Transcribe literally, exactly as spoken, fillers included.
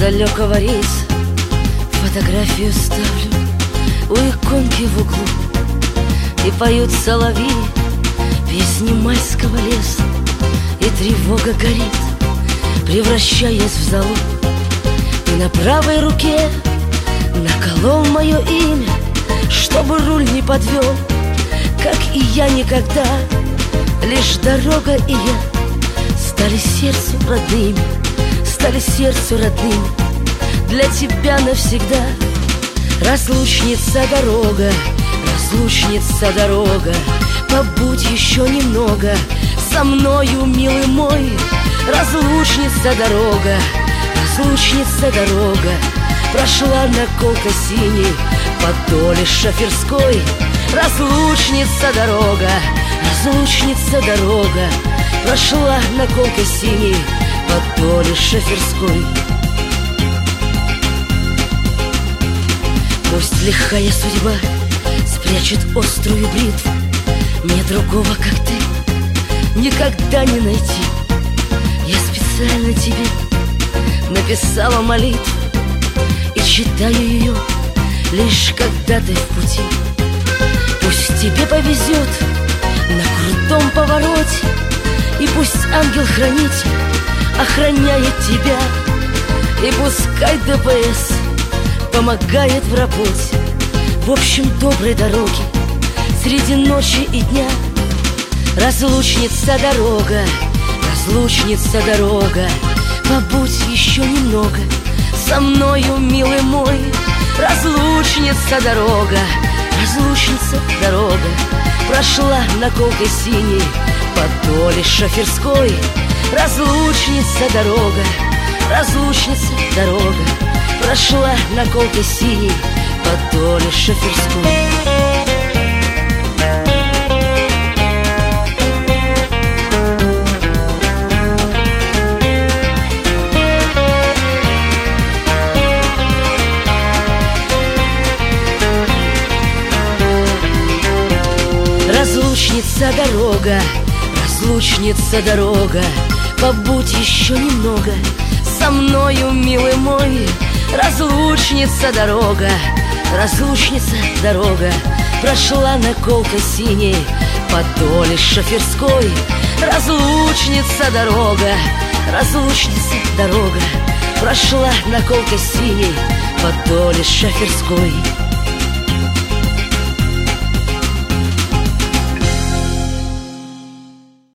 далекого рейса фотографию ставлю у иконки в углу, и поют соловьи песни майского леса, и тревога горит, превращаясь в золу. Ты на правой руке наколол мое имя, чтобы руль не подвел, как и я никогда. Лишь дорога и я стали сердцу родными, стали сердцу родными для тебя навсегда. Разлучница дорога, разлучница дорога, побудь еще немного со мною, милый мой. Разлучница дорога, разлучница дорога, прошла наколка синей по доле шоферской. Разлучница дорога, разлучница дорога, прошла наколка синей по доле шоферской. Пусть лихая судьба спрячет острую бритву, мне другого, как ты, никогда не найти. Я специально тебе написала молитву и читаю ее лишь когда ты в пути. Пусть тебе повезет на крутом повороте, и пусть ангел-хранитель охраняет тебя, и пускай ДПС помогает в работе. В общем, доброй дороги среди ночи и дня. Разлучница дорога, разлучница дорога, побудь еще немного со мною, милый мой. Разлучница дорога, разлучница дорога, прошла наколкой синей по доле шоферской. Разлучница дорога, разлучница дорога, прошла наколкой синей по доле шоферской. Разлучница дорога, разлучница дорога, побудь еще немного со мною, милый мой. Разлучница дорога, разлучница дорога, прошла наколка синей по доле шоферской. Разлучница дорога, разлучница дорога, прошла наколка синей по доле шоферской.